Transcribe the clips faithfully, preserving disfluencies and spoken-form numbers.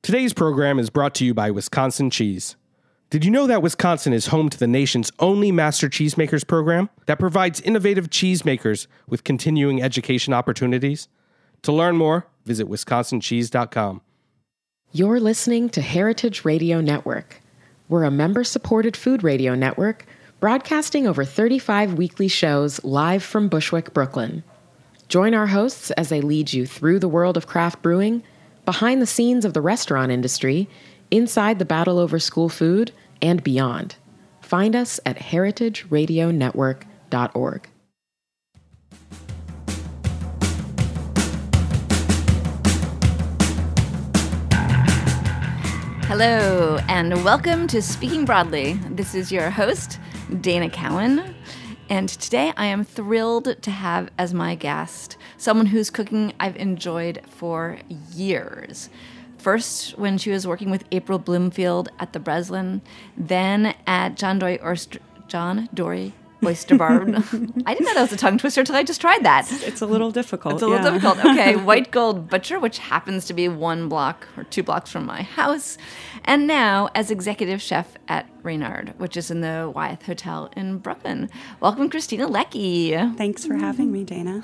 Today's program is brought to you by Wisconsin Cheese. Did you know that Wisconsin is home to the nation's only Master Cheesemakers program that provides innovative cheesemakers with continuing education opportunities? To learn more, visit wisconsin cheese dot com. You're listening to Heritage Radio Network. We're a member-supported food radio network broadcasting over thirty-five weekly shows live from Bushwick, Brooklyn. Join our hosts as they lead you through the world of craft brewing, behind the scenes of the restaurant industry, inside the battle over school food, and beyond. Find us at heritage radio network dot org. Hello, and welcome to Speaking Broadly. This is your host, Dana Cowan, and today I am thrilled to have as my guest someone whose cooking I've enjoyed for years. First, when she was working with April Bloomfield at the Breslin, then at John Dory Oyster, John Dory Oyster Bar. I didn't know that was a tongue twister until I just tried that. It's a little difficult. It's a little yeah. difficult. Okay, White Gold Butcher, which happens to be one block or two blocks from my house, and now as executive chef at Reynard, which is in the Wyeth Hotel in Brooklyn. Welcome, Christina Leckie. Thanks for having me, Dana.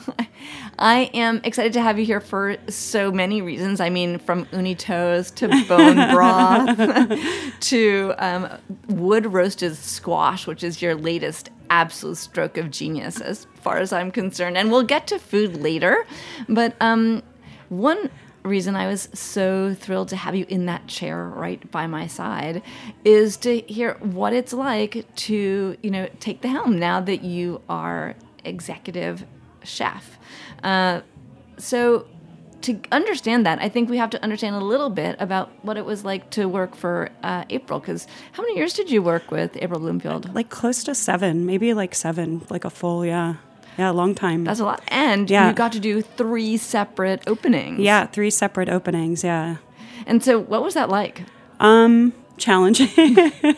I am excited to have you here for so many reasons. I mean, from uni toast to bone broth to um, wood roasted squash, which is your latest absolute stroke of genius as far as I'm concerned. And we'll get to food later. But um, one reason I was so thrilled to have you in that chair right by my side is to hear what it's like to, you know, take the helm now that you are executive chef. Uh, so to understand that, I think we have to understand a little bit about what it was like to work for uh, April, because how many years did you work with April Bloomfield? Like close to seven, maybe like seven, like a full, yeah. Yeah, a long time. That's a lot. And yeah. you got to do three separate openings. Yeah, three separate openings, yeah. And so what was that like? Um, challenging.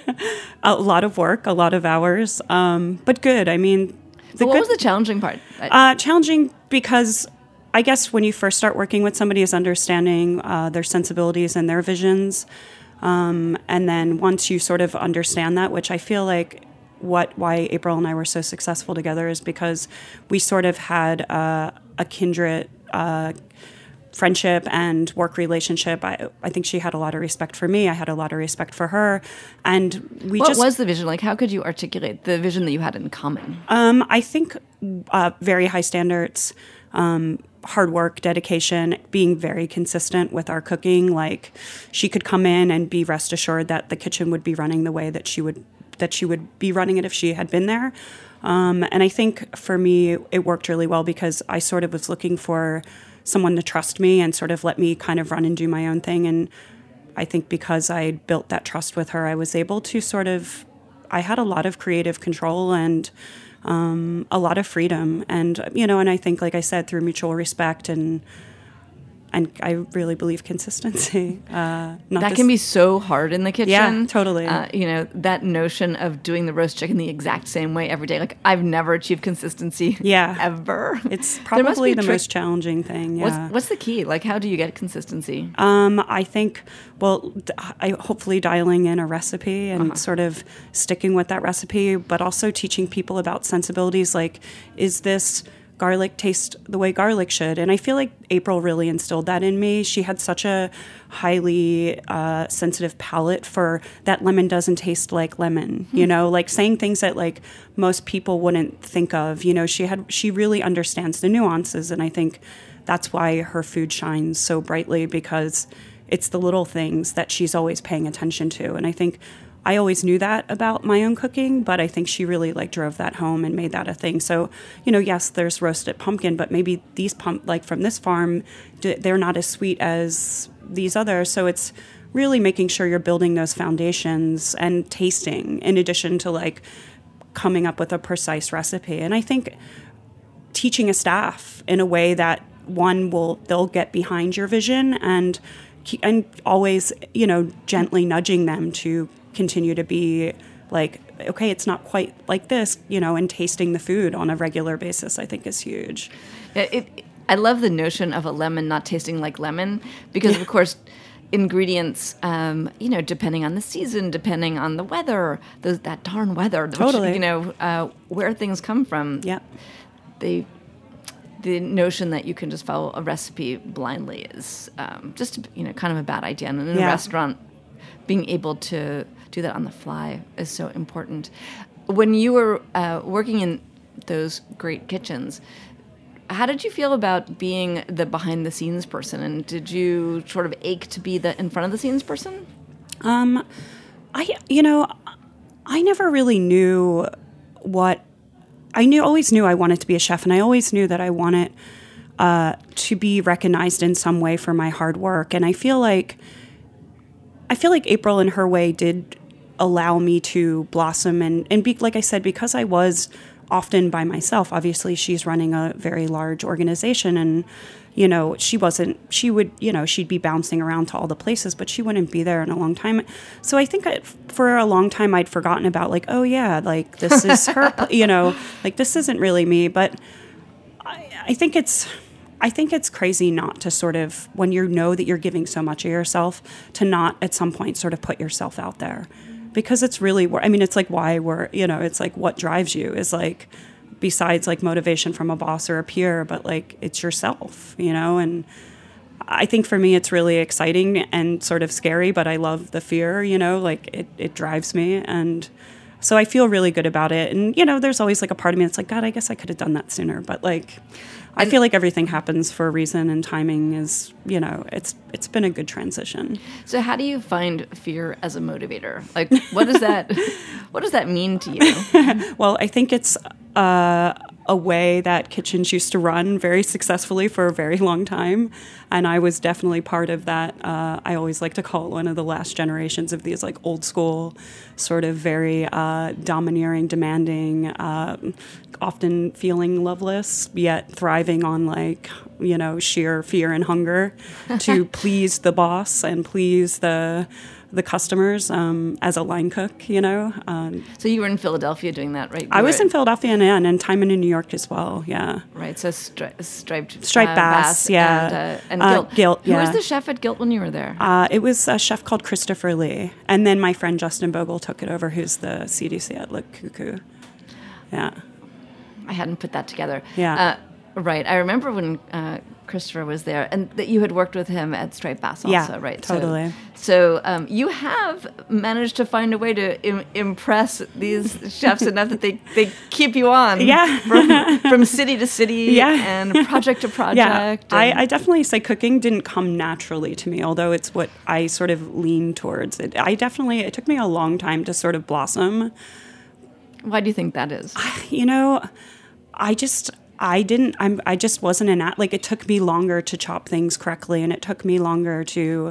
A lot of work, a lot of hours, um, but good. I mean... The what good, was the challenging part? Uh, challenging because I guess when you first start working with somebody is understanding uh, their sensibilities and their visions. Um, and then once you sort of understand that, which I feel like what why April and I were so successful together is because we sort of had uh, a kindred uh, friendship and work relationship. I, I think she had a lot of respect for me. I had a lot of respect for her. And we what just... What was the vision? Like, how could you articulate the vision that you had in common? Um, I think uh, very high standards, um, hard work, dedication, being very consistent with our cooking. Like, she could come in and be rest assured that the kitchen would be running the way that she would that she would be running it if she had been there. Um, and I think for me, it worked really well because I sort of was looking for someone to trust me and sort of let me kind of run and do my own thing. And I think because I built that trust with her, I was able to sort of, I had a lot of creative control and um, a lot of freedom. And, you know, and I think, like I said, through mutual respect and And I really believe consistency. Uh, not that this, can be so hard in the kitchen. Yeah, totally. Uh, you know, that notion of doing the roast chicken the exact same way every day. Like, I've never achieved consistency. Yeah. Ever. It's probably the most challenging thing. Yeah. What's, what's the key? Like, how do you get consistency? Um, I think, well, I hopefully dialing in a recipe and uh-huh. sort of sticking with that recipe, but also teaching people about sensibilities. Like, is this garlic taste the way garlic should? And I feel like April really instilled that in me. She had such a highly uh, sensitive palate for that lemon doesn't taste like lemon, mm-hmm. you know, like saying things that like most people wouldn't think of. You know, she had she really understands the nuances, and I think that's why her food shines so brightly, because it's the little things that she's always paying attention to. And I think I always knew that about my own cooking, but I think she really like drove that home and made that a thing. So, you know, yes, there's roasted pumpkin, but maybe these pump like from this farm, they're not as sweet as these others. So it's really making sure you're building those foundations and tasting in addition to like coming up with a precise recipe. And I think teaching a staff in a way that one will, they'll get behind your vision and and always, you know, gently nudging them to continue to be like, okay, it's not quite like this, you know, and tasting the food on a regular basis, I think is huge. It, it, I love the notion of a lemon not tasting like lemon because, yeah. of course, ingredients, um, you know, depending on the season, depending on the weather, those, that darn weather, Totally. which, you know, uh, where things come from. Yeah. They, the notion that you can just follow a recipe blindly is um, just, you know, kind of a bad idea. And in Yeah. a restaurant, being able to do that on the fly is so important. When you were uh, working in those great kitchens, how did you feel about being the behind-the-scenes person? And did you sort of ache to be the in front of the scenes person? Um, I, you know, I never really knew what, I knew, always knew I wanted to be a chef, and I always knew that I wanted uh, to be recognized in some way for my hard work. And I feel like, I feel like April in her way did allow me to blossom and, and be, like I said, because I was often by myself. Obviously, she's running a very large organization, and, you know, she wasn't, she would, you know, she'd be bouncing around to all the places, but she wouldn't be there in a long time. So I think I, for a long time, I'd forgotten about, like, oh, yeah, like, this is her, you know, like, this isn't really me. But I, I think it's, I think it's crazy not to sort of, when you know that you're giving so much of yourself, to not at some point sort of put yourself out there. Because it's really, I mean, it's like why we're, you know, it's like what drives you is like, besides like motivation from a boss or a peer, but like it's yourself, you know? And I think for me, it's really exciting and sort of scary, but I love the fear, you know, like it, it drives me. And so I feel really good about it. And, you know, there's always like a part of me that's like, God, I guess I could have done that sooner. But like, I feel like everything happens for a reason, and timing is, you know, it's it's been a good transition. So how do you find fear as a motivator? Like, what does that what does that mean to you? Well, I think it's uh, a way that kitchens used to run very successfully for a very long time, and I was definitely part of that. Uh, I always like to call it one of the last generations of these like old school, sort of very uh, domineering, demanding, uh, often feeling loveless, yet thriving on like, you know, sheer fear and hunger to please the boss and please the the customers um, as a line cook, you know. Um, so you were in Philadelphia doing that, right? You I was were, in Philadelphia and, and, and time in New York as well, yeah. Right, so stri- striped Striped uh, bass, yeah. and, uh, and Uh, Gilt. Gilt, Who yeah. was the chef at Gilt when you were there? Uh, it was a chef called Christopher Lee. And then my friend Justin Bogle took it over, who's the C D C at Le Cuckoo. Yeah. I hadn't put that together. Yeah. Uh, right. I remember when uh, Christopher was there, and that you had worked with him at Striped Bass also, Yeah, right? totally. So, so um, you have managed to find a way to Im- impress these chefs enough that they, they keep you on Yeah. from, from city to city Yeah. and project to project. Yeah, and- I, I definitely say cooking didn't come naturally to me, although it's what I sort of lean towards. It, I definitely, it took me a long time to sort of blossom. Why do you think that is? You know, I just, I didn't, I'm, I just wasn't an, at- like it took me longer to chop things correctly, and it took me longer to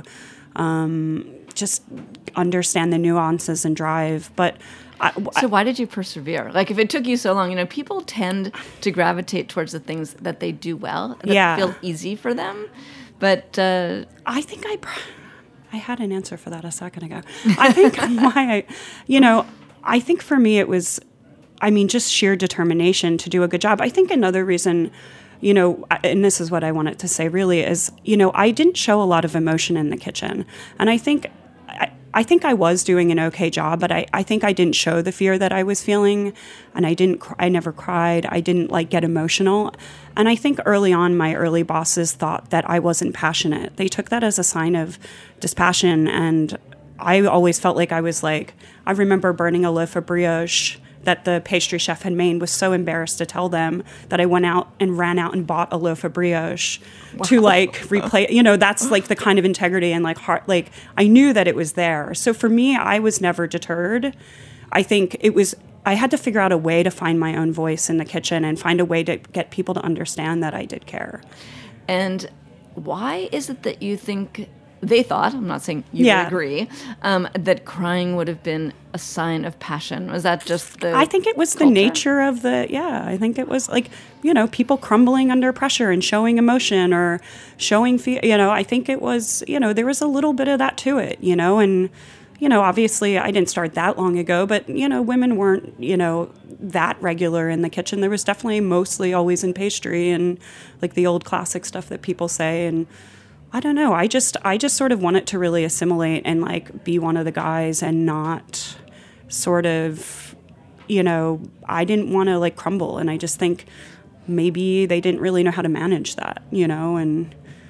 um, just understand the nuances and drive. But I, So why did you persevere? Like, if it took you so long, you know, people tend to gravitate towards the things that they do well, that Yeah. feel easy for them. But uh, I think I, pr- I had an answer for that a second ago. I think why I, you know, I think for me it was, I mean, just sheer determination to do a good job. I think another reason, you know, and this is what I wanted to say really is, you know, I didn't show a lot of emotion in the kitchen. And I think, I, I think I was doing an okay job, but I, I think I didn't show the fear that I was feeling. And I didn't, cr- I never cried. I didn't like get emotional. And I think early on, my early bosses thought that I wasn't passionate. They took that as a sign of dispassion. And I always felt like I was like, I remember burning a loaf of brioche that the pastry chef had made, was so embarrassed to tell them that I went out and ran out and bought a loaf of brioche wow. to like replay, you know, that's like the kind of integrity and like heart, like I knew that it was there. So for me, I was never deterred. I think it was, I had to figure out a way to find my own voice in the kitchen and find a way to get people to understand that I did care. And why is it that you think they thought, I'm not saying you yeah. would agree, um, that crying would have been a sign of passion? Was that just the I think it was culture? The nature of the, yeah, I think it was like, you know, people crumbling under pressure and showing emotion or showing, fe- you know, I think it was, you know, there was a little bit of that to it, you know, and, you know, obviously I didn't start that long ago, but, you know, women weren't, you know, that regular in the kitchen. There was definitely mostly always in pastry and like the old classic stuff that people say. And I don't know. I just I just sort of wanted to really assimilate and like be one of the guys and not sort of, you know, I didn't want to like crumble. And I just think maybe they didn't really know how to manage that, you know, and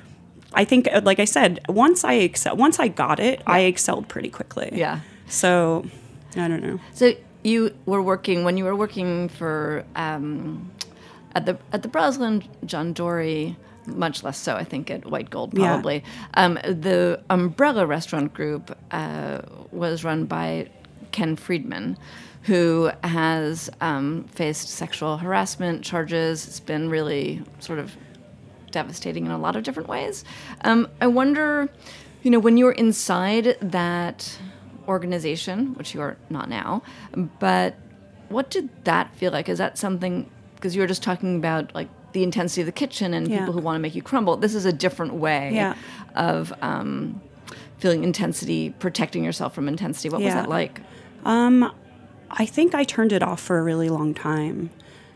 I think, like I said, once I excel, once I got it, yeah. I excelled pretty quickly. Yeah. So I don't know. So you were working, when you were working for, um, at the, at the Breslin, John Dory, much less so, I think, at White Gold, probably. Yeah. Um, the Umbrella Restaurant Group uh, was run by Ken Friedman, who has um, faced sexual harassment charges. It's been really sort of devastating in a lot of different ways. Um, I wonder, you know, when you're inside that organization, which you are not now, but what did that feel like? Is that something, because you were just talking about, like, the intensity of the kitchen and yeah. people who want to make you crumble. This is a different way yeah. of um, feeling intensity, protecting yourself from intensity. What yeah. was that like? Um, I think I turned it off for a really long time.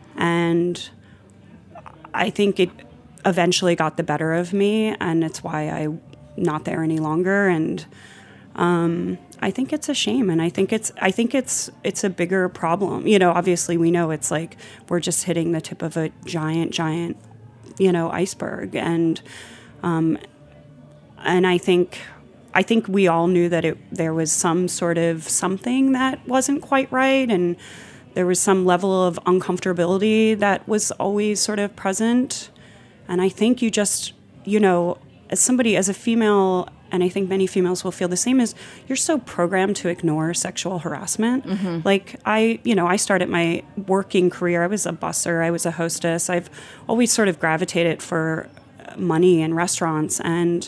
And I think it eventually got the better of me, and it's why I'm not there any longer. And um, I think it's a shame, and I think it's I think it's it's a bigger problem. You know, obviously we know it's like we're just hitting the tip of a giant, giant, you know, iceberg, and um, and I think I think we all knew that it there was some sort of something that wasn't quite right, and there was some level of uncomfortability that was always sort of present. And I think you just, you know, as somebody, as a female, and I think many females will feel the same, is you're so programmed to ignore sexual harassment. Mm-hmm. Like I, you know, I started my working career, I was a busser, I was a hostess. I've always sort of gravitated for money in restaurants, and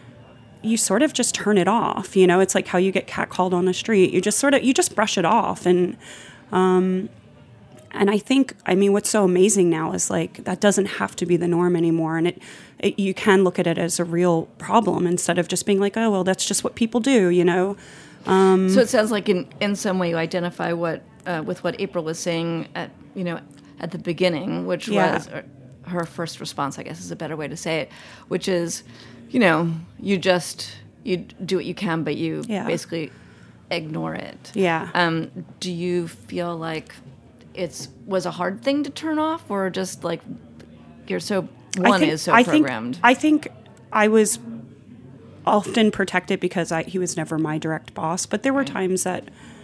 you sort of just turn it off. You know, it's like how you get catcalled on the street. You just sort of, you just brush it off. And, um, and I think, I mean, what's so amazing now is like, that doesn't have to be the norm anymore. And it, it, you can look at it as a real problem instead of just being like, oh, well, that's just what people do, you know? Um, so it sounds like in, in some way you identify what, uh, with what April was saying at, you know, at the beginning, which yeah. was her first response, I guess is a better way to say it, which is, you know, you just, you do what you can, but you yeah. basically ignore it. Yeah. Um, do you feel like it's was a hard thing to turn off, or just like you're so one think, is so I programmed? Think, I think I was often protected because I, he was never my direct boss, but there were times that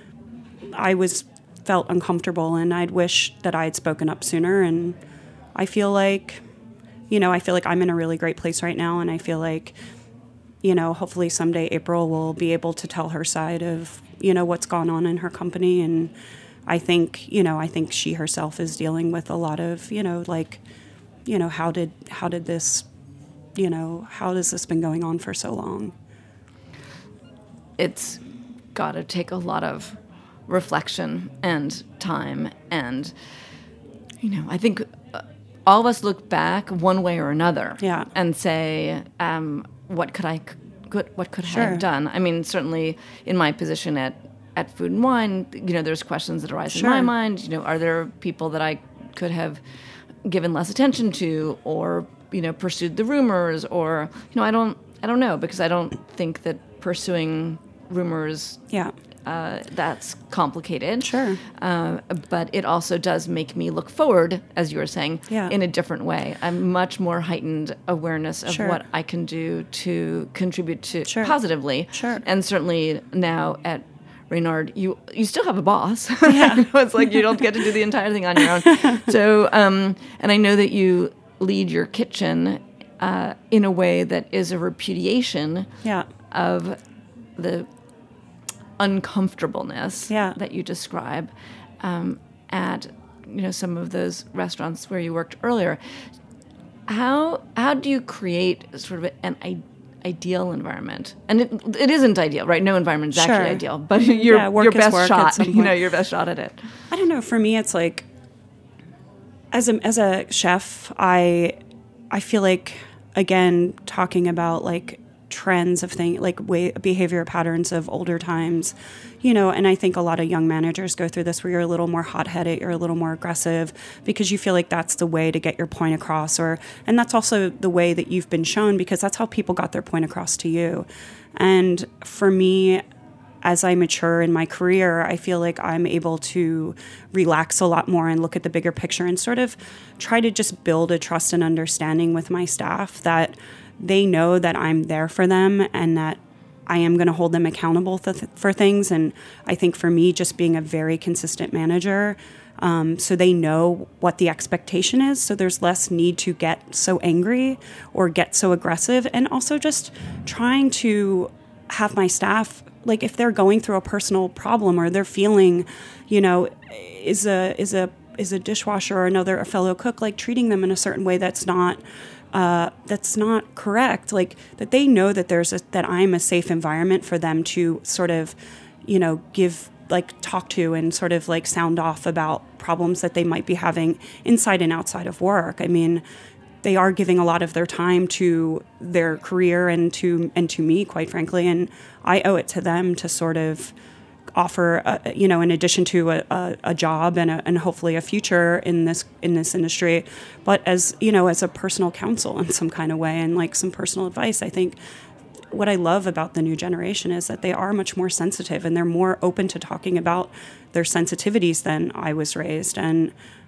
I was felt uncomfortable, and I'd wish that I had spoken up sooner. And I feel like, you know, I feel like I'm in a really great place right now, and I feel like, you know, hopefully someday April will be able to tell her side of, you know, what's gone on in her company. And I think, you know, I think she herself is dealing with a lot of, you know, like, you know, how did how did this, you know, how has this been going on for so long? It's got to take a lot of reflection and time, and, you know, I think all of us look back one way or another, yeah. and say, um, what could I, could, what could sure. I have done? I mean, certainly in my position at, at Food and Wine, you know, there's questions that arise sure. in my mind. You know, are there people that I could have given less attention to, or, you know, pursued the rumors, or, you know, I don't, I don't know, because I don't think that pursuing rumors, yeah. Uh, that's complicated. Sure. Uh, but it also does make me look forward, as you were saying, yeah. in a different way. I'm much more heightened awareness of sure. what I can do to contribute to sure. positively. Sure. And certainly now at Reynard, you you still have a boss. Yeah. You know, it's like you don't get to do the entire thing on your own. So, um, and I know that you lead your kitchen uh, in a way that is a repudiation yeah. of the uncomfortableness yeah. that you describe um, at, you know, some of those restaurants where you worked earlier. How how do you create sort of an I- ideal environment? And it it isn't ideal, right? No environment is sure. actually ideal, but your yeah, work your is best work shot, at you know, your best shot at it. I don't know. For me, it's like as a as a chef, I I feel like, again, talking about like trends of things, like way, behavior patterns of older times, you know, and I think a lot of young managers go through this where you're a little more hot-headed, you're a little more aggressive because you feel like that's the way to get your point across, or, and that's also the way that you've been shown because that's how people got their point across to you. And for me, as I mature in my career, I feel like I'm able to relax a lot more and look at the bigger picture and sort of try to just build a trust and understanding with my staff that they know that I'm there for them and that I am going to hold them accountable th- for things. And I think for me, just being a very consistent manager, um, so they know what the expectation is. So there's less need to get so angry or get so aggressive. And also just trying to have my staff, like if they're going through a personal problem or they're feeling, you know, is a is a is a dishwasher or another a fellow cook, like treating them in a certain way that's not uh, that's not correct, like that they know that there's a, that I'm a safe environment for them to sort of, you know, give like talk to and sort of like sound off about problems that they might be having inside and outside of work. I mean, they are giving a lot of their time to their career and to and to me, quite frankly, and I owe it to them to sort of offer, a, you know, in addition to a, a, a job and a, and hopefully a future in this in this industry, but as you know, as a personal counsel in some kind of way and like some personal advice. I think what I love about the new generation is that they are much more sensitive and they're more open to talking about their sensitivities than I was raised, and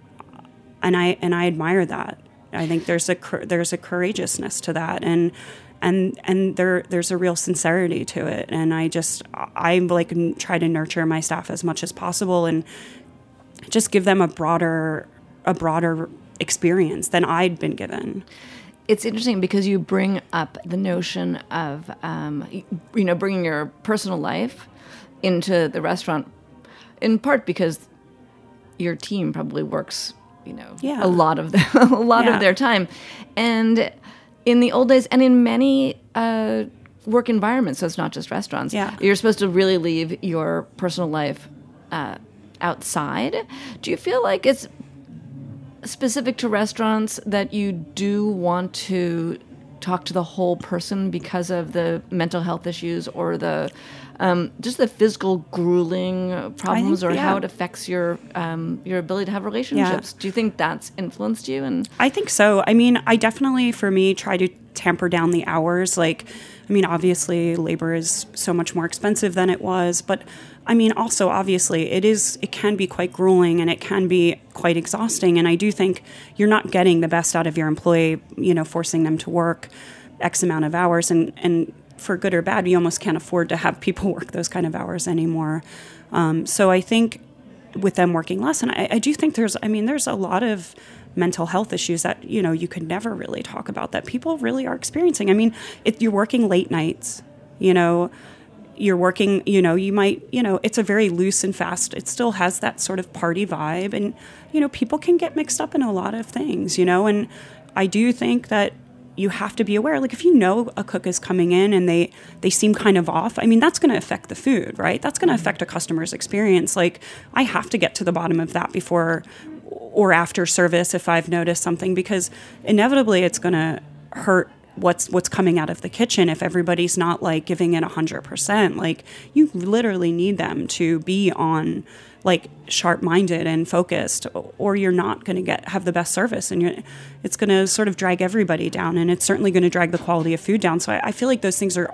and I and I admire that. I think there's a there's a courageousness to that, and and and there there's a real sincerity to it. And I just I like try to nurture my staff as much as possible, and just give them a broader a broader experience than I'd been given. It's interesting because you bring up the notion of um, you know bringing your personal life into the restaurant, in part because your team probably works, you know, yeah. a lot of the, a lot yeah. of their time, and in the old days, and in many uh, work environments, so it's not just restaurants. Yeah. You're supposed to really leave your personal life uh, outside. Do you feel like it's specific to restaurants that you do want to talk to the whole person because of the mental health issues or the um, just the physical grueling problems, think, or yeah. how it affects your um, your ability to have relationships? Yeah. Do you think that's influenced you? And I think so. I mean, I definitely, for me, try to tamper down the hours. Like, I mean, obviously, labor is so much more expensive than it was, but I mean, also, obviously, it is. It can be quite grueling and it can be quite exhausting. And I do think you're not getting the best out of your employee, you know, forcing them to work X amount of hours. And, and for good or bad, you almost can't afford to have people work those kind of hours anymore. Um, so I think with them working less, and I, I do think there's, I mean, there's a lot of mental health issues that, you know, you could never really talk about that people really are experiencing. I mean, if you're working late nights, you know, you're working, you know, you might, you know, it's a very loose and fast, it still has that sort of party vibe. And, you know, people can get mixed up in a lot of things, you know, and I do think that you have to be aware, like if you know a cook is coming in and they, they seem kind of off, I mean, that's going to affect the food, right? That's going to affect a customer's experience. Like I have to get to the bottom of that before or after service if I've noticed something, because inevitably it's going to hurt what's what's coming out of the kitchen if everybody's not like giving it one hundred percent. Like you literally need them to be on like sharp-minded and focused, or you're not going to get have the best service, and you're, it's going to sort of drag everybody down, and it's certainly going to drag the quality of food down. So I, I feel like those things are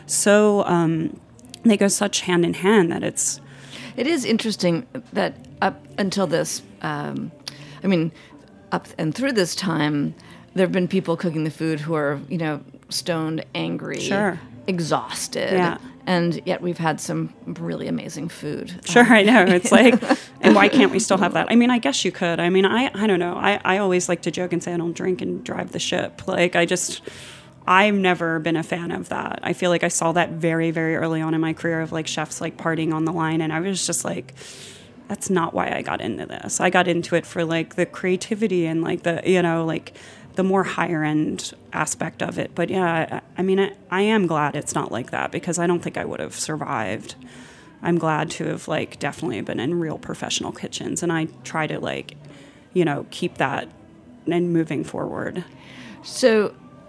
so um, they go such hand in hand that it's it is interesting that up until this, um, I mean, up and through this time, there have been people cooking the food who are, you know, stoned, angry, sure. exhausted. Yeah. And yet we've had some really amazing food. Sure, um, I know. It's like, and why can't we still have that? I mean, I guess you could. I mean, I, I don't know. I, I always like to joke and say I don't drink and drive the ship. Like, I just, I've never been a fan of that. I feel like I saw that very, very early on in my career of like chefs like partying on the line. And I was just like, that's not why I got into this. I got into it for like the creativity and like the, you know, like the more higher end aspect of it. But yeah, I, I mean, I, I am glad it's not like that, because I don't think I would have survived. I'm glad to have like definitely been in real professional kitchens, and I try to like, you know, keep that and moving forward. So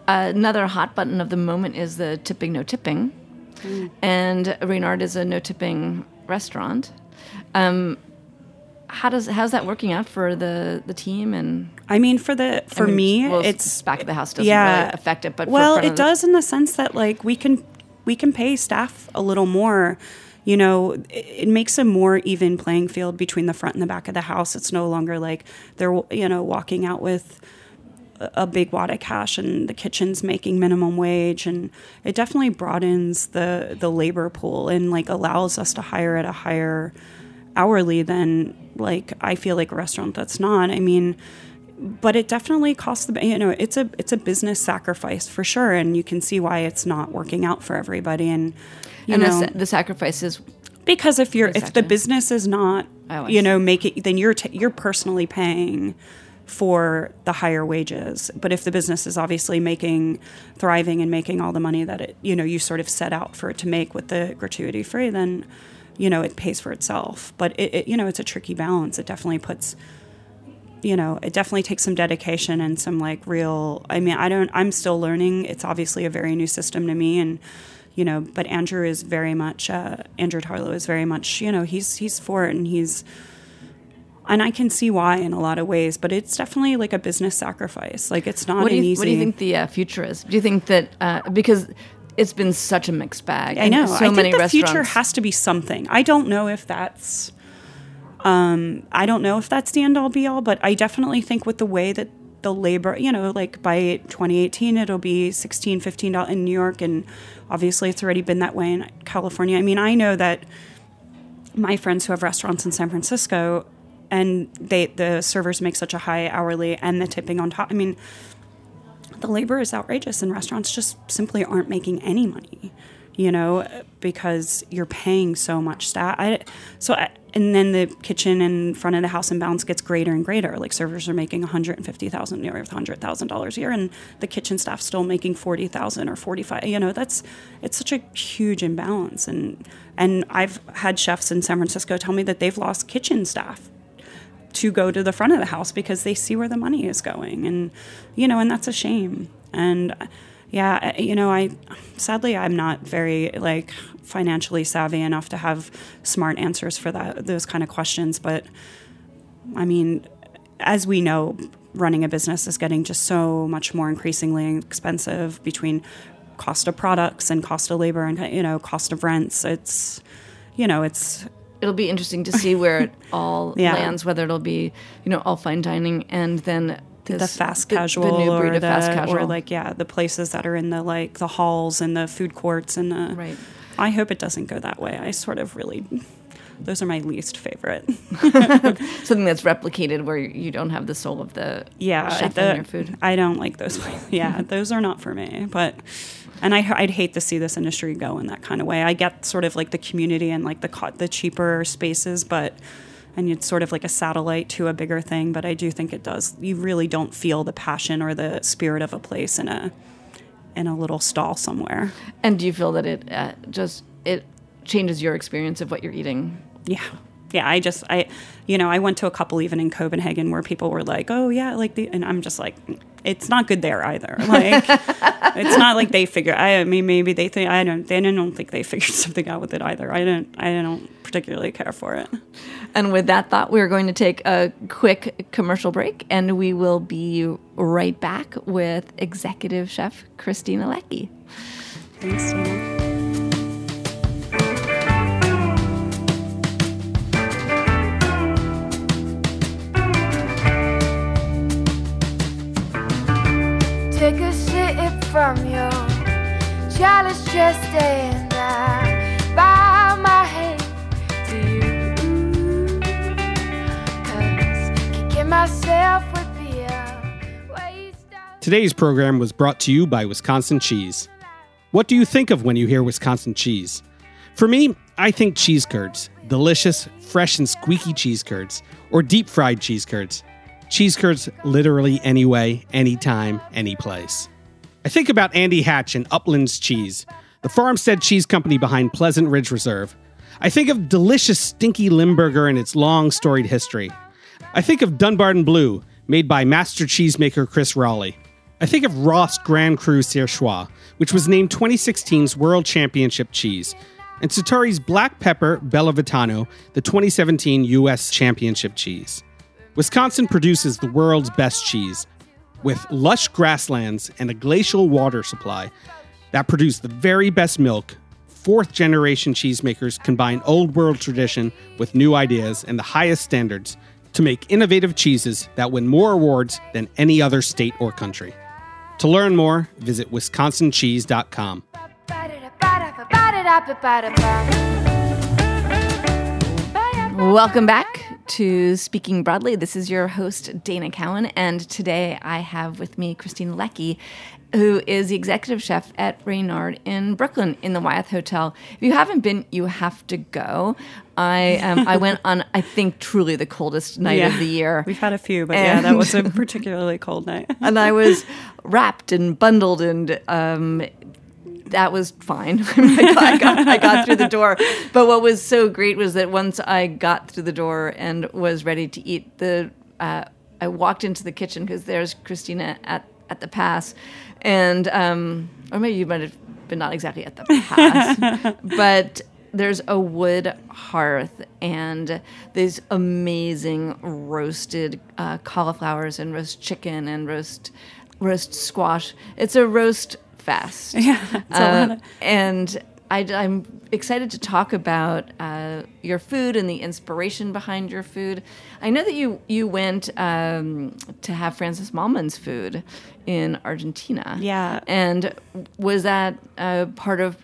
another hot button of the moment is the tipping, no tipping. Mm. And Reynard is a no tipping restaurant. Um, how does how's that working out for the, the team? And I mean, for the for I mean, me, well, it's back of the house doesn't yeah, really affect it, but well, for it does in the sense that like we can we can pay staff a little more. You know, it, it makes a more even playing field between the front and the back of the house. It's no longer like they're, you know, walking out with a, a big wad of cash and the kitchen's making minimum wage. And it definitely broadens the, the labor pool and like allows us to hire at a higher hourly than like I feel like a restaurant that's not. I mean, but it definitely costs the, you know, it's a it's a business sacrifice for sure. And you can see why it's not working out for everybody. And You and know, the, the sacrifice is because if you're exactly. if the business is not, oh, you know, make it, then you're t- you're personally paying for the higher wages. But if the business is obviously making, thriving and making all the money that it, you know, you sort of set out for it to make with the gratuity free, then, you know, it pays for itself. But it, it you know, it's a tricky balance. It definitely puts, you know, it definitely takes some dedication and some like real. I mean, I don't. I'm still learning. It's obviously a very new system to me, and. You know, but Andrew is very much, uh, Andrew Tarlow is very much, you know, he's he's for it and he's, and I can see why in a lot of ways, but it's definitely like a business sacrifice. Like it's not what do you, an easy. What do you think the uh, future is? Do you think that, uh, because it's been such a mixed bag. I know. So I think many the restaurants. future has to be something. I don't know if that's, um, I don't know if that's the end all be all, but I definitely think with the way that the labor, you know, like by twenty eighteen, it'll be sixteen dollars, fifteen dollars in New York. And obviously it's already been that way in California. I mean, I know that my friends who have restaurants in San Francisco and they, the servers make such a high hourly and the tipping on top. I mean, the labor is outrageous and restaurants just simply aren't making any money, you know, because you're paying so much staff. I, so, I, and then the kitchen and front of the house imbalance gets greater and greater. Like servers are making one hundred fifty thousand dollars, nearly one hundred thousand dollars a year, and the kitchen staff's still making forty thousand dollars or forty-five. You know, that's it's such a huge imbalance. And and I've had chefs in San Francisco tell me that they've lost kitchen staff to go to the front of the house because they see where the money is going, and you know, and that's a shame. And yeah, you know, I sadly I'm not very like financially savvy enough to have smart answers for that those kind of questions. But I mean, as we know, running a business is getting just so much more increasingly expensive between cost of products and cost of labor and you know cost of rents. It's you know it's. It'll be interesting to see where it all yeah. lands. Whether it'll be you know all fine dining and then. The fast the, casual, the new breed or of the, fast casual, or like yeah, the places that are in the like the halls and the food courts and the. Right. I hope it doesn't go that way. I sort of really, those are my least favorite. Something that's replicated where you don't have the soul of the yeah chef the, in your food. I don't like those. Yeah, those are not for me. But, and I I'd hate to see this industry go in that kind of way. I get sort of like the community and like the co- the cheaper spaces, but. And it's sort of like a satellite to a bigger thing, but I do think it does. You really don't feel the passion or the spirit of a place in a in a little stall somewhere. And do you feel that it uh, just it changes your experience of what you're eating? Yeah, yeah. I just I, you know, I went to a couple even in Copenhagen where people were like, "Oh yeah," like the, and I'm just like, it's not good there either. Like, it's not like they figure. I mean, maybe they think I don't. They don't think they figured something out with it either. I don't. I don't particularly care for it. And with that thought, we're going to take a quick commercial break, and we will be right back with executive chef Christina Leckie. Thanks, Tina. Take a sip from your chalice, just staying there. Bow my head to you, 'cause kicking myself would be a waste of. Today's program was brought to you by Wisconsin Cheese. What do you think of when you hear Wisconsin cheese? For me, I think cheese curds. Delicious, fresh and squeaky cheese curds. Or deep fried cheese curds. Cheese curds literally any way, anytime, any place. I think about Andy Hatch and Uplands Cheese, the farmstead cheese company behind Pleasant Ridge Reserve. I think of delicious stinky Limburger and its long storied history. I think of Dunbarton Blue, made by master cheesemaker Chris Rowley. I think of Ross Grand Cru Surchoix, which was named twenty sixteen's World Championship cheese, and Sartori's Black Pepper Bella Vitano, the twenty seventeen U S Championship cheese. Wisconsin produces the world's best cheese, with lush grasslands and a glacial water supply that produce the very best milk. Fourth-generation cheesemakers combine old world tradition with new ideas and the highest standards to make innovative cheeses that win more awards than any other state or country. To learn more, visit wisconsin cheese dot com. Welcome back to Speaking Broadly. This is your host, Dana Cowan, and today I have with me Christine Leckie, who is the executive chef at Reynard in Brooklyn in the Wyeth Hotel. If you haven't been, you have to go. I um, I went on, I think, truly the coldest night Yeah. of the year. We've had a few, but And- yeah, that was a particularly cold night. And I was wrapped and bundled, and um, that was fine. I, got, I, got, I got through the door. But what was so great was that once I got through the door and was ready to eat, the uh, I walked into the kitchen because there's Christina at, at the pass. And, um, or maybe you might have been not exactly at the pass, but there's a wood hearth and these amazing roasted uh, cauliflowers and roast chicken and roast roast squash. It's a roast fest. Yeah, it's a Uh, lot of- and I, I'm excited to talk about uh, your food and the inspiration behind your food. I know that you you went um, to have Francis Mallmann's food in Argentina. Yeah. And was that uh, part of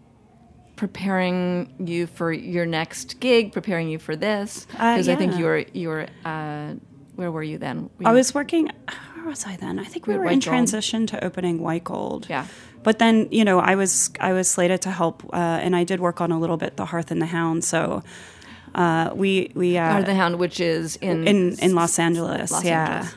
preparing you for your next gig, preparing you for this? Uh, Because I think yeah. you were you were uh, where were you then? Were I you- was working, where was I then? I think we Wait, were White in Gold? transition to opening White Gold. Yeah. But then, you know, I was I was slated to help, uh, and I did work on a little bit The Hearth and the Hound. So uh, we we uh, Heart of the Hound, which is in in in Los Angeles, Los yeah. Angeles.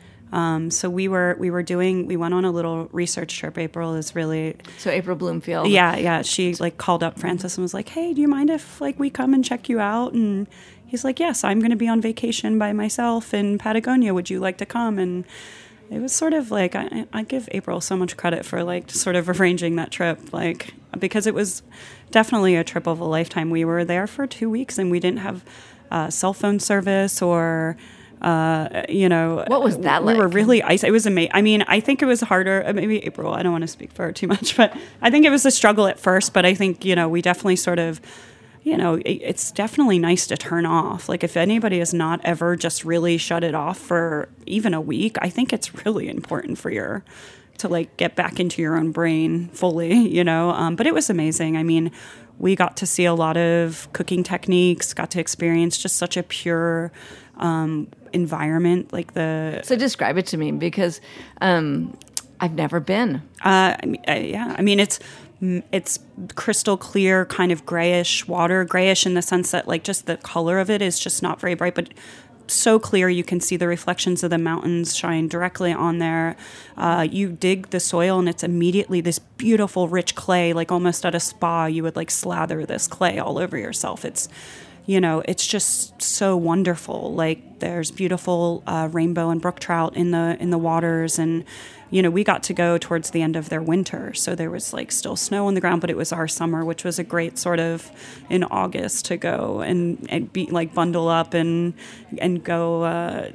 Um, so we were we were doing we went on a little research trip. April is really So April Bloomfield. yeah yeah. She like called up Francis and was like, "Hey, do you mind if like we come and check you out?" And he's like, "Yes, I'm going to be on vacation by myself in Patagonia. Would you like to come?" And it was sort of like I, I give April so much credit for like sort of arranging that trip, like because it was definitely a trip of a lifetime. We were there for two weeks and we didn't have uh, cell phone service or. Uh, you know, What was that we like? were really ice. It was amazing. I mean, I think it was harder. uh, Maybe April. I don't want to speak for her too much, but I think it was a struggle at first. But I think you know, we definitely sort of, you know, it, it's definitely nice to turn off. Like if anybody has not ever just really shut it off for even a week, I think it's really important for your to like get back into your own brain fully. You know, um, but it was amazing. I mean. We got to see a lot of cooking techniques, got to experience just such a pure um, environment, like the So describe it to me because um, I've never been. Uh, I mean, uh, yeah, I mean it's mm, it's crystal clear, kind of grayish water, grayish in the sense that like just the color of it is just not very bright, but so clear you can see the reflections of the mountains shine directly on there. Uh, you dig the soil and it's immediately this beautiful rich clay, like almost at a spa. You would like slather this clay all over yourself. It's you know, it's just so wonderful. Like there's beautiful uh, rainbow and brook trout in the in the waters, and you know, we got to go towards the end of their winter, so there was like still snow on the ground, but it was our summer, which was a great sort of in August to go and, and be like bundle up and and go uh,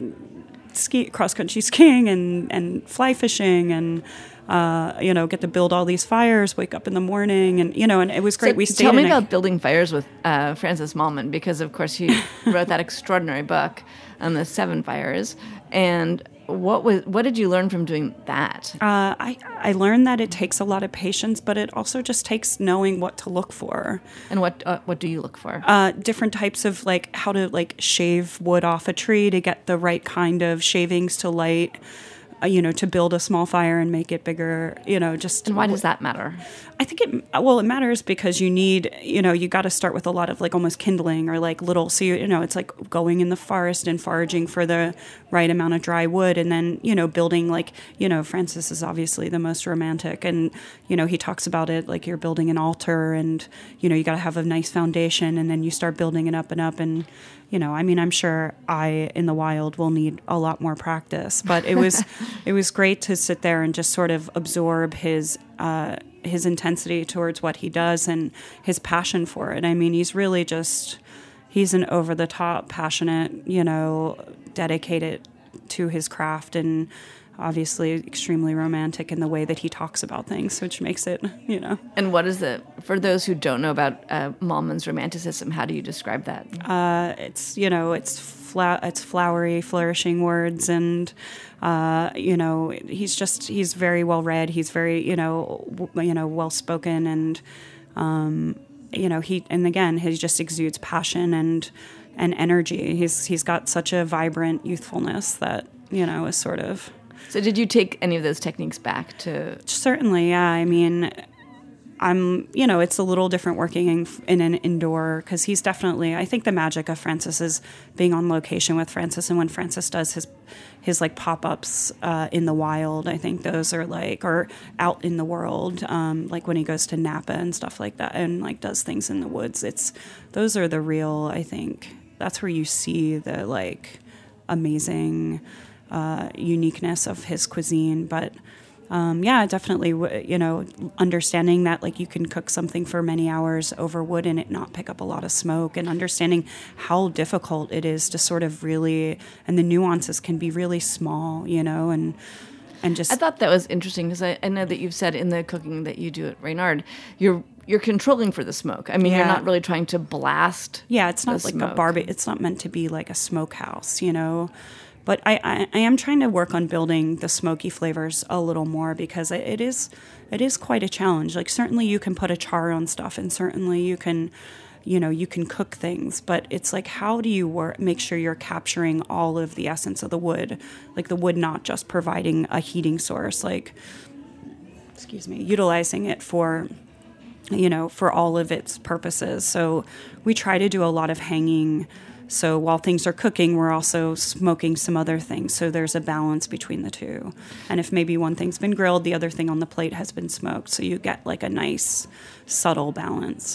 ski cross country skiing and and fly fishing and. Uh, you know, get to build all these fires, wake up in the morning, and you know, and it was great. So we stayed. tell me in a- about building fires with uh, Francis Mallmann, because of course he wrote that extraordinary book, um, The Seven Fires. And what was what did you learn from doing that? Uh, I I learned that it takes a lot of patience, but it also just takes knowing what to look for. And what uh, what do you look for? Uh, different types of like how to like shave wood off a tree to get the right kind of shavings to light. Uh, you know, to build a small fire and make it bigger. You know, just And why does that matter? I think it, well, it matters because you need, you know, you got to start with a lot of like almost kindling or like little, so you, you know, it's like going in the forest and foraging for the right amount of dry wood. And then, you know, building like, you know, Francis is obviously the most romantic and, you know, he talks about it like you're building an altar and, you know, you got to have a nice foundation and then you start building it up and up. And, you know, I mean, I'm sure I in the wild will need a lot more practice, but it was, it was great to sit there and just sort of absorb his uh, his intensity towards what he does and his passion for it. I mean, he's really just, he's an over-the-top, passionate, you know, dedicated to his craft, and obviously extremely romantic in the way that he talks about things, which makes it, you know. And what is it, for those who don't know about uh, Mallmann's romanticism, how do you describe that? Uh, it's, you know, it's fla- it's flowery, flourishing words, and, uh, you know, he's just, he's very well read. He's very, you know, w- you know, well spoken, and, um, you know, he, and again, he just exudes passion and, and energy. He's, he's got such a vibrant youthfulness that, you know, is sort of... So did you take any of those techniques back to... Certainly, yeah. I mean, I'm, you know, it's a little different working in, in an indoor, because he's definitely, I think the magic of Francis is being on location with Francis, and when Francis does his, his like pop-ups uh, in the wild, I think those are like, or out in the world, um, like when he goes to Napa and stuff like that, and like does things in the woods, it's, those are the real, I think, that's where you see the like amazing... Uh, uniqueness of his cuisine. But um, yeah, definitely, you know, understanding that like you can cook something for many hours over wood and it not pick up a lot of smoke, and understanding how difficult it is to sort of really, and the nuances can be really small, you know, and and just... I thought that was interesting, because I, I know that you've said in the cooking that you do at Reynard, you're you're controlling for the smoke. I mean, Yeah. you're not really trying to blast. Yeah, it's not the like smoke. a barbie. It's not meant to be like a smokehouse, you know. But I, I, I am trying to work on building the smoky flavors a little more, because it is it is quite a challenge. Like, certainly you can put a char on stuff, and certainly you can, you know, you can cook things. But it's like, how do you work, make sure you're capturing all of the essence of the wood, like the wood not just providing a heating source, like, excuse me, utilizing it for, you know, for all of its purposes. So we try to do a lot of hanging. So while things are cooking, we're also smoking some other things. So there's a balance between the two. And if maybe one thing's been grilled, the other thing on the plate has been smoked. So you get like a nice, subtle balance.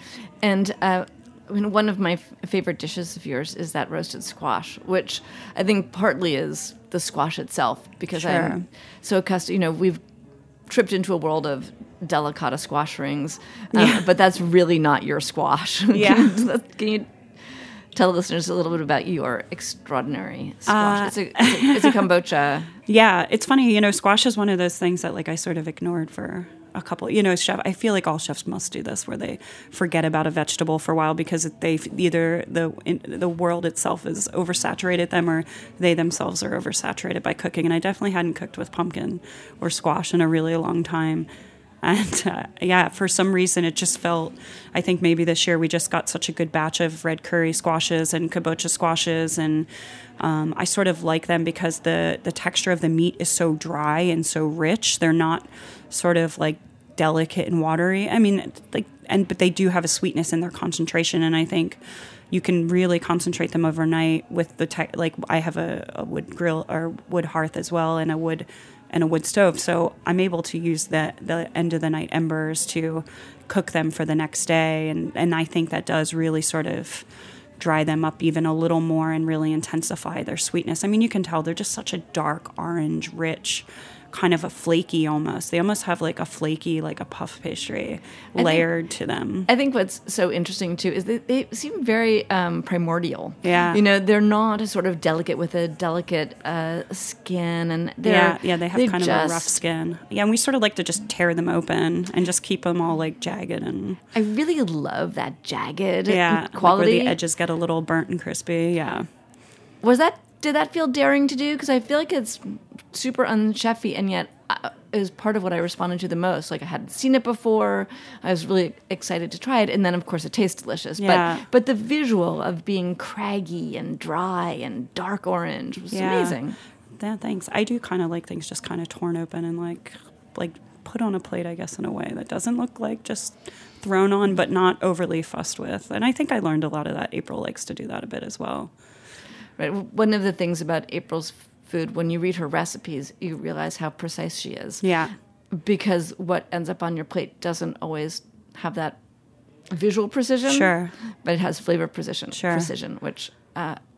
And uh, I mean, one of my f- favorite dishes of yours is that roasted squash, which I think partly is the squash itself, because Sure. I'm so accustomed, you know, we've tripped into a world of delicata squash rings, um, Yeah. but that's really not your squash. Yeah. Can you, can you tell listeners a little bit about your extraordinary squash? Uh, it's, a, it's, a, it's a kombucha. Yeah, it's funny, you know, squash is one of those things that like I sort of ignored for a couple, you know, chef, I feel like all chefs must do this, where they forget about a vegetable for a while because they either the in, the world itself is oversaturated them, or they themselves are oversaturated by cooking. And I definitely hadn't cooked with pumpkin or squash in a really long time. And uh, yeah, for some reason, it just felt, I think maybe this year we just got such a good batch of red curry squashes and kabocha squashes. And um, I sort of like them because the, the texture of the meat is so dry and so rich. They're not sort of like delicate and watery. I mean, like, and but they do have a sweetness in their concentration. And I think you can really concentrate them overnight with the, te- like I have a, a wood grill or wood hearth as well, and a wood and a wood stove. So I'm able to use the, the end of the night embers to cook them for the next day. And, and I think that does really sort of dry them up even a little more and really intensify their sweetness. I mean, you can tell they're just such a dark orange, rich, kind of a flaky almost. They almost have like a flaky, like a puff pastry layered think, to them. I think what's so interesting too is that they seem very um, primordial. Yeah. You know, they're not a sort of delicate with a delicate uh, skin, and they're, yeah, yeah, they have they kind just, of a rough skin. Yeah, and we sort of like to just tear them open and just keep them all like jagged and. I really love that jagged yeah, quality. Like where the edges get a little burnt and crispy. Yeah. Was that? Did that feel daring to do? Because I feel like it's super unchefy, and yet uh, is part of what I responded to the most. Like I hadn't seen it before. I was really excited to try it, and then of course it tastes delicious. Yeah. But but the visual of being craggy and dry and dark orange was Yeah. amazing. Yeah, thanks. I do kind of like things just kind of torn open and like like put on a plate, I guess, in a way that doesn't look like just thrown on, but not overly fussed with. And I think I learned a lot of that. April likes to do that a bit as well. Right. One of the things about April's food, when you read her recipes, you realize how precise she is. Yeah. Because what ends up on your plate doesn't always have that visual precision. Sure. But it has flavor precision, Sure. precision, which uh,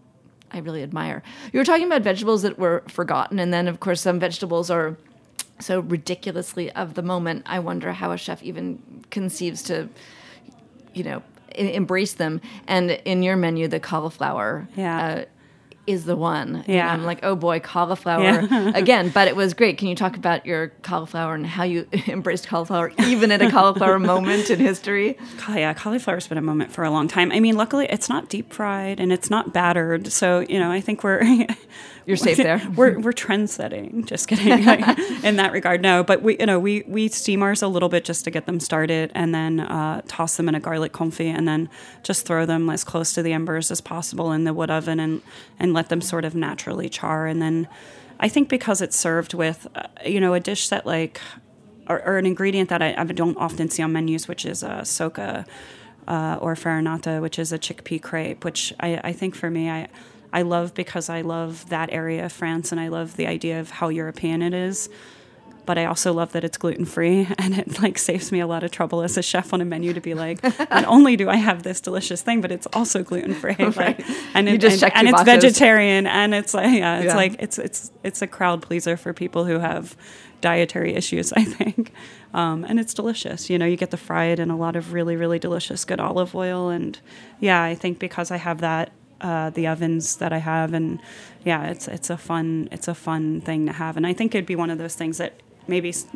I really admire. You were talking about vegetables that were forgotten, and then, of course, some vegetables are so ridiculously of the moment. I wonder how a chef even conceives to, you know, e- embrace them. And in your menu, the cauliflower Yeah. uh, is the one. Yeah. And I'm like, oh boy, cauliflower Yeah. again. But it was great. Can you talk about your cauliflower and how you embraced cauliflower, even at a cauliflower moment in history? Yeah, cauliflower's been a moment for a long time. I mean, luckily it's not deep fried and it's not battered, so you know I think we're You're safe there. we're we're trend setting. Just kidding. In that regard, no. But we you know we we steam ours a little bit just to get them started, and then uh, toss them in a garlic confit, and then just throw them as close to the embers as possible in the wood oven, and and let them sort of naturally char, and then I think because it's served with uh, you know a dish that like. Or, or an ingredient that I, I don't often see on menus, which is uh, soca uh, or farinata, which is a chickpea crepe, which I, I think for me, I I love because I love that area of France and I love the idea of how European it is. But I also love that it's gluten-free, and it like saves me a lot of trouble as a chef on a menu to be like, not only do I have this delicious thing, but it's also gluten-free, Right. like, and, You it, just and, check and two it's boxes. vegetarian, and it's like yeah, it's Yeah. like it's it's it's a crowd pleaser for people who have dietary issues, I think, um, and it's delicious. You know, you get to fry it in a lot of really really delicious good olive oil, and yeah, I think because I have that. Uh, the ovens that I have, and yeah, it's it's a fun it's a fun thing to have, and I think it'd be one of those things that maybe s-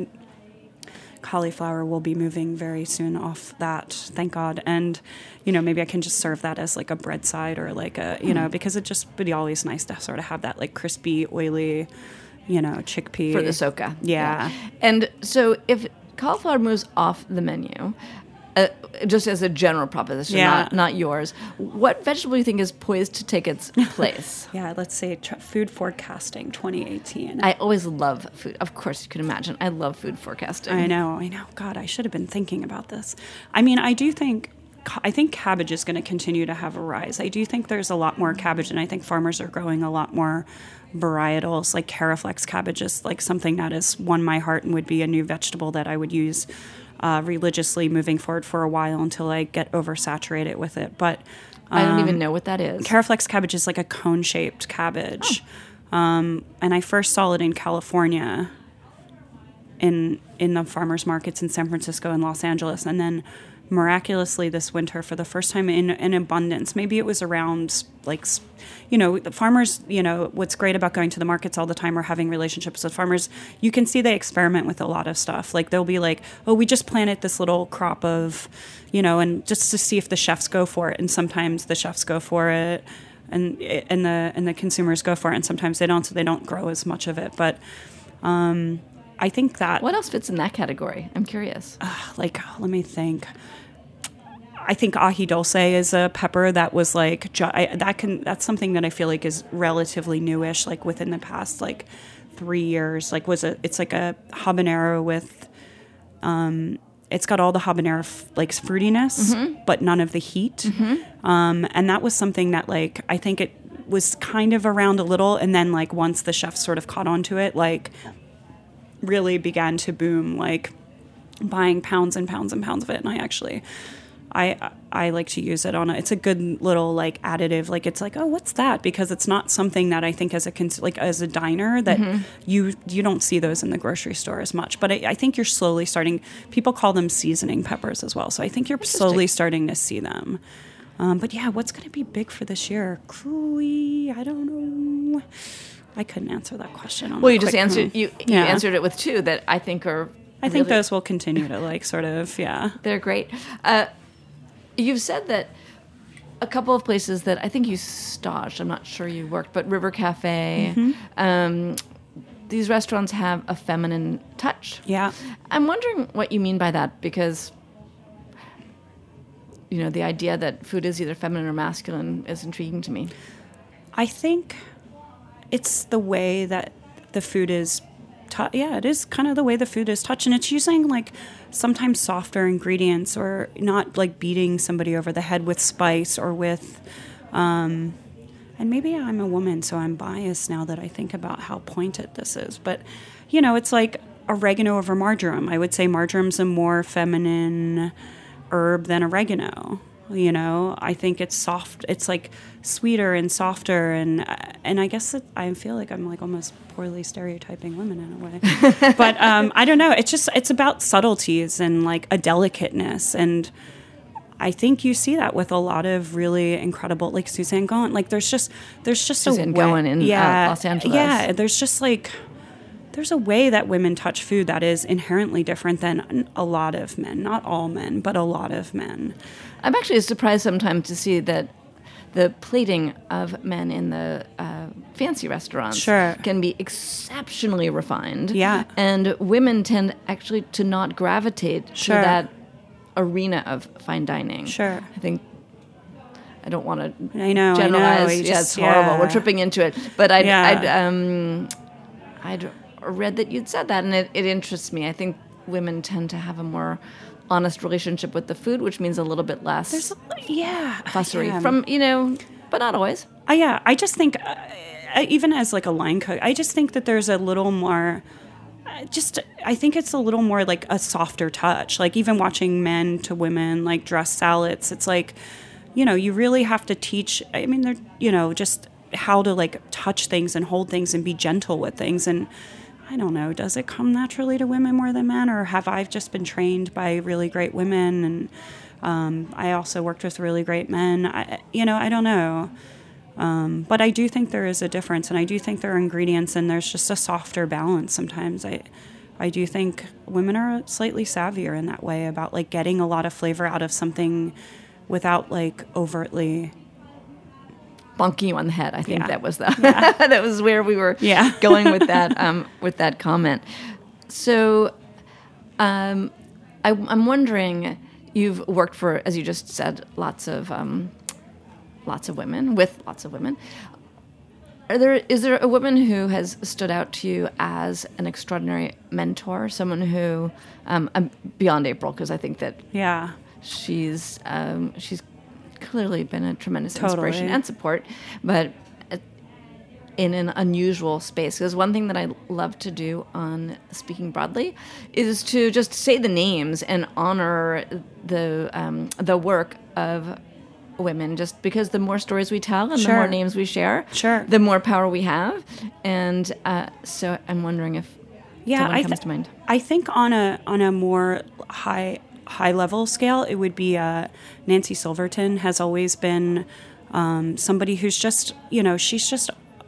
cauliflower will be moving very soon off that, thank God, and you know maybe I can just serve that as like a bread side or like a you know because it just would be always nice to sort of have that like crispy, oily, you know, chickpea For the soca. Yeah. And so if cauliflower moves off the menu, uh, just as a general proposition, Yeah. not, not yours, what vegetable do you think is poised to take its place? Yeah, let's say tr- food forecasting twenty eighteen. I always love food. Of course, you can imagine. I love food forecasting. I know, I know. God, I should have been thinking about this. I mean, I do think, I think cabbage is going to continue to have a rise. I do think there's a lot more cabbage, and I think farmers are growing a lot more varietals. Like Caraflex cabbage is like something that has won my heart and would be a new vegetable that I would use uh, religiously moving forward for a while until I get oversaturated with it. But I don't um, even know what that is. Caraflex cabbage is like a cone-shaped cabbage. Um, and I first saw it in California in in the farmers markets in San Francisco and Los Angeles. And then miraculously this winter, for the first time in, in abundance, maybe it was around like, you know, the farmers, you know, what's great about going to the markets all the time or having relationships with farmers, you can see they experiment with a lot of stuff. Like they'll be like, oh, we just planted this little crop of, you know, and just to see if the chefs go for it. And sometimes the chefs go for it. And and the and the consumers go for it, and sometimes they don't, so they don't grow as much of it. But um, I think that What else fits in that category? I'm curious. like let me think. I think ají dulce is a pepper that was like ju- I, that can that's something that I feel like is relatively newish, like within the past like three years. Like was a it's like a habanero with um, it's got all the habanero f- like fruitiness, Mm-hmm. but none of the heat. Um, and that was something that like I think it was kind of around a little, and then like once the chefs sort of caught on to it, like really began to boom, like buying pounds and pounds and pounds of it. And I actually, I I like to use it on a, it's a good little like additive. Like it's like, oh, what's that? Because it's not something that I think as a cons- like as a diner that Mm-hmm. you you don't see those in the grocery store as much. But I, I think you're slowly starting. People call them seasoning peppers as well. So I think you're slowly starting to see them. Um, but yeah, what's going to be big for this year? Cooey, I don't know. I couldn't answer that question. On Well, a you just quick- answered you, you Yeah. answered it with two that I think are. I think really- those will continue to like sort of yeah. They're great. Uh, you've said that a couple of places that I think you staged, I'm not sure you worked, but River Cafe, Mm-hmm. um, these restaurants have a feminine touch. Yeah. I'm wondering what you mean by that, because, you know, the idea that food is either feminine or masculine is intriguing to me. I think it's the way that the food is tou- yeah, it is kind of the way the food is touched, and it's using like sometimes softer ingredients or not like beating somebody over the head with spice or with um and maybe I'm a woman, so I'm biased now that I think about how pointed this is, but you know, it's like oregano over marjoram. I would say marjoram's a more feminine herb than oregano. You know, I think it's soft. It's like sweeter and softer, and and I guess it, I feel like I'm like almost poorly stereotyping women in a way. But um, I don't know. It's just it's about subtleties and like a delicateness, and I think you see that with a lot of really incredible, like Suzanne Goin. Like there's just there's just Suzanne a way, Goin in yeah, uh, Los Angeles. Yeah, there's just like. There's a way that women touch food that is inherently different than a lot of men. Not all men, but a lot of men. I'm actually surprised sometimes to see that the plating of men in the uh, fancy restaurants Sure. can be exceptionally refined. Yeah. And women tend actually to not gravitate Sure. to that arena of fine dining. Sure. I think I don't want to I know, I generalize. know. You Yeah, just- it's horrible. yeah. We're tripping into it. But I'd, Yeah. I'd, um, I'd read that you'd said that, and it, it interests me. I think women tend to have a more honest relationship with the food, which means a little bit less There's, yeah, fussery yeah. from, you know, but not always. Uh, yeah, I just think, uh, I- even as like a line cook, I just think that there's a little more. uh, Just, I think it's a little more like a softer touch. Like even watching men to women like dress salads, it's like, you know, you really have to teach. I mean, they're, you know, just how to like touch things and hold things and be gentle with things. And I don't know, does it come naturally to women more than men, or have I just been trained by really great women? And um, I also worked with really great men. I, you know, I don't know. Um, but I do think there is a difference, and I do think there are ingredients, and there's just a softer balance sometimes. I I do think women are slightly savvier in that way about like getting a lot of flavor out of something without like overtly. Bonking you on the head. I think Yeah. that was the that was where we were Yeah. going with that um, with that comment. So, um, I, I'm wondering. You've worked for, as you just said, lots of um, lots of women with lots of women. Are there is there a woman who has stood out to you as an extraordinary mentor? Someone who um, um, beyond April, because I think that Yeah. she's um, she's clearly been a tremendous Totally. inspiration and support, but in an unusual space. Because one thing that I love to do on Speaking Broadly is to just say the names and honor the um, the work of women, just because the more stories we tell and Sure. the more names we share, Sure. the more power we have. And uh, so I'm wondering if Yeah, someone I comes th- to mind. I think on a on a more high high level scale, it would be uh, Nancy Silverton has always been um, somebody who's just, you know, she's just,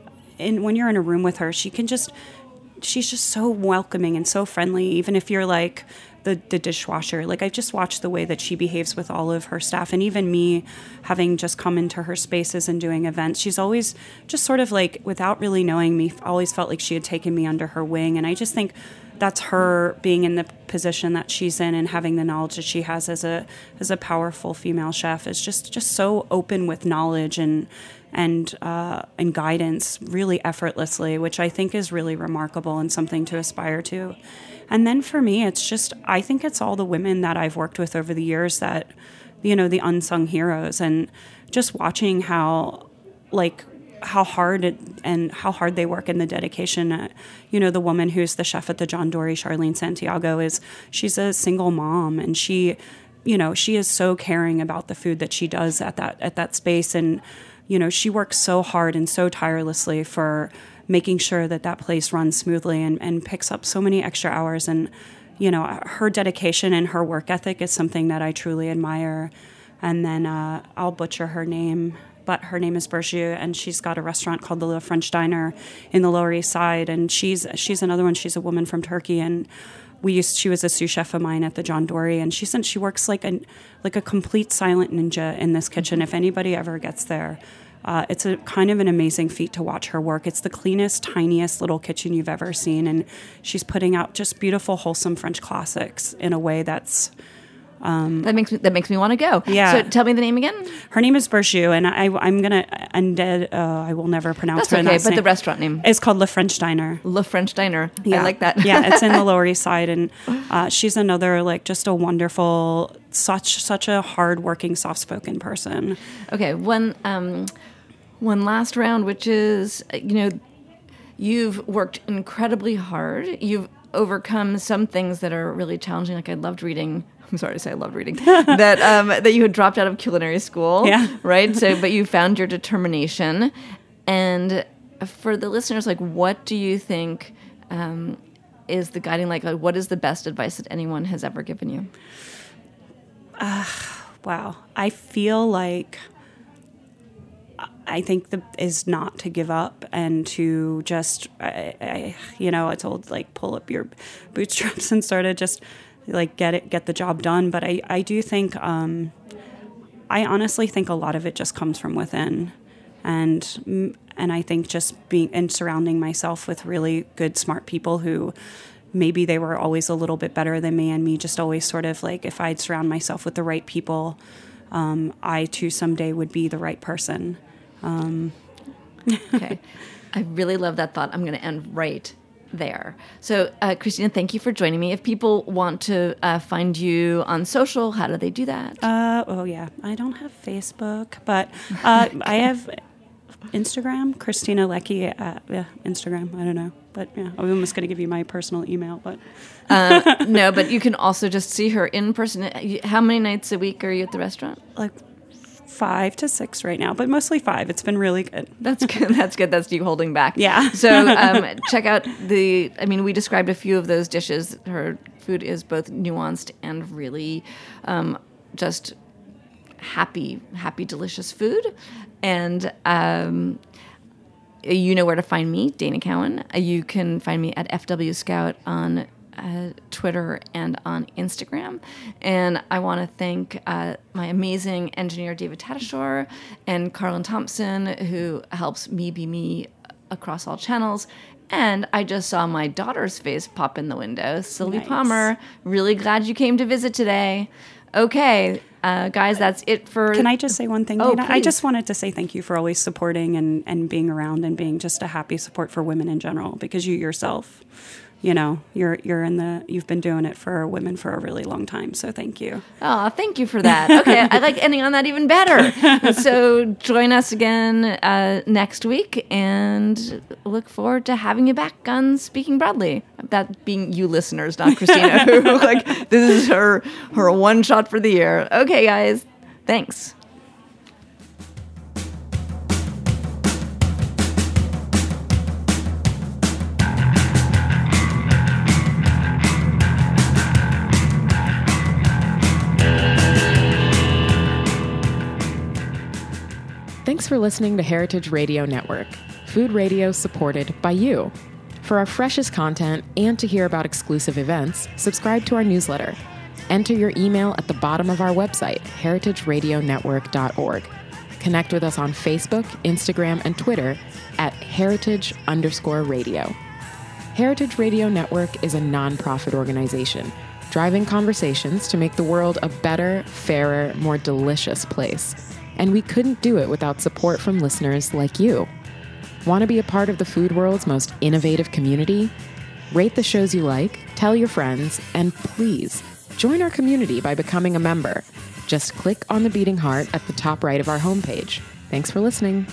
and when you're in a room with her, she can just, she's just so welcoming and so friendly, even if you're like the, the dishwasher. Like I've just watched the way that she behaves with all of her staff, and even me having just come into her spaces and doing events, she's always just sort of like, without really knowing me, always felt like she had taken me under her wing. And I just think that's her being in the position that she's in and having the knowledge that she has as a as a powerful female chef is just just so open with knowledge and and uh, and guidance really effortlessly, which I think is really remarkable and something to aspire to. And then for me, it's just, I think it's all the women that I've worked with over the years that, you know, the unsung heroes, and just watching how, like, how hard it, and how hard they work and the dedication. Uh, you know, the woman who's the chef at the John Dory, Charlene Santiago, is, she's a single mom, and she, you know, she is so caring about the food that she does at that, at that space. And, you know, she works so hard and so tirelessly for making sure that that place runs smoothly, and, and picks up so many extra hours. And, you know, her dedication and her work ethic is something that I truly admire. And then uh, I'll butcher her name, but her name is Bergier, and she's got a restaurant called the Le French Diner in the Lower East Side. And she's she's another one. She's a woman from Turkey, and we used she was a sous chef of mine at the John Dory, and she said she works like a like a complete silent ninja in this kitchen. If anybody ever gets there, uh, it's a kind of an amazing feat to watch her work. It's the cleanest, tiniest little kitchen you've ever seen, and she's putting out just beautiful, wholesome French classics in a way that's. That makes me that makes me want to go. Yeah. So tell me the name again. Her name is Bergier, and I, I'm gonna undead. Uh, I will never pronounce That's her okay, last but name. the restaurant name. It's called Le French Diner. Le French Diner. Yeah. I like that. Yeah, it's in the Lower East Side, and uh, she's another like just a wonderful, such such a hardworking, soft-spoken person. Okay, one um, one last round, which is, you know, you've worked incredibly hard. You've overcome some things that are really challenging. Like I loved reading. I'm sorry to say I loved reading. that um, that you had dropped out of culinary school, yeah. right? So, but you found your determination. And for the listeners, like, what do you think um, is the guiding? Like, like, what is the best advice that anyone has ever given you? Uh, wow, I feel like. I think the is not to give up and to just, I, I, you know, it's old, like, pull up your bootstraps and sort of just, like, get it, get the job done. But I, I do think, um, I honestly think a lot of it just comes from within. And, and I think just being, and surrounding myself with really good, smart people who maybe they were always a little bit better than me, and me just always sort of, like, if I'd surround myself with the right people, um, I too someday would be the right person. Um, okay. I really love that thought. I'm going to end right there. So, uh, Christina, thank you for joining me. If people want to uh, find you on social, how do they do that? Uh, oh, yeah. I don't have Facebook, but uh, okay. I have Instagram, Christina Leckie. Uh, yeah, Instagram. I don't know. But yeah, I'm almost going to give you my personal email. But uh, no, but you can also just see her in person. How many nights a week are you at the restaurant? Like five to six right now, but mostly five. It's been really good. That's good. That's good. That's you holding back. Yeah. So um, check out the, I mean, we described a few of those dishes. Her food is both nuanced and really um, just happy, happy, delicious food. And um, you know where to find me, Dana Cowan. You can find me at F W Scout on Uh, Twitter and on Instagram. And I want to thank uh, my amazing engineer, David Tadashore, and Carlin Thompson, who helps me be me across all channels. And I just saw my daughter's face pop in the window. Sylvie Nice. Palmer, really glad you came to visit today. Okay, uh, guys, that's it for... Can I just say one thing, Oh, Dana? I please. just wanted to say thank you for always supporting and, and being around and being just a happy support for women in general, because you yourself... You know, you're you're in the you've been doing it for women for a really long time. So thank you. Oh, thank you for that. Okay, I like ending on that even better. So join us again uh, next week, and look forward to having you back on Speaking Broadly. That being you listeners, not Christina, who like this is her her one shot for the year. Okay, guys, thanks. Thanks for listening to Heritage Radio Network, food radio supported by you. For our freshest content and to hear about exclusive events, subscribe to our newsletter. Enter your email at the bottom of our website, heritage radio network dot org. Connect with us on Facebook, Instagram, and Twitter at heritage underscore radio. Heritage Radio Network is a nonprofit organization driving conversations to make the world a better, fairer, more delicious place. And we couldn't do it without support from listeners like you. Want to be a part of the food world's most innovative community? Rate the shows you like, tell your friends, and please join our community by becoming a member. Just click on the beating heart at the top right of our homepage. Thanks for listening.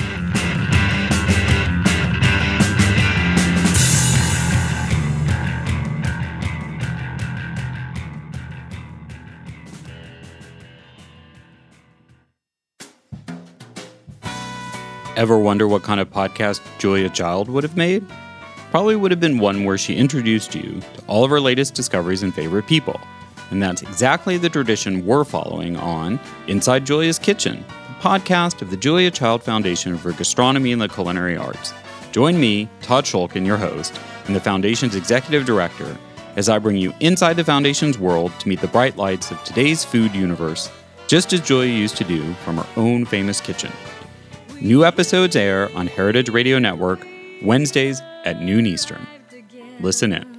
Ever wonder what kind of podcast Julia Child would have made? Probably would have been one where she introduced you to all of her latest discoveries and favorite people. And that's exactly the tradition we're following on Inside Julia's Kitchen, the podcast of the Julia Child Foundation for Gastronomy and the Culinary Arts. Join me, Todd Shulkin, your host, and the Foundation's executive director, as I bring you inside the Foundation's world to meet the bright lights of today's food universe, just as Julia used to do from her own famous kitchen. New episodes air on Heritage Radio Network Wednesdays at noon Eastern. Listen in.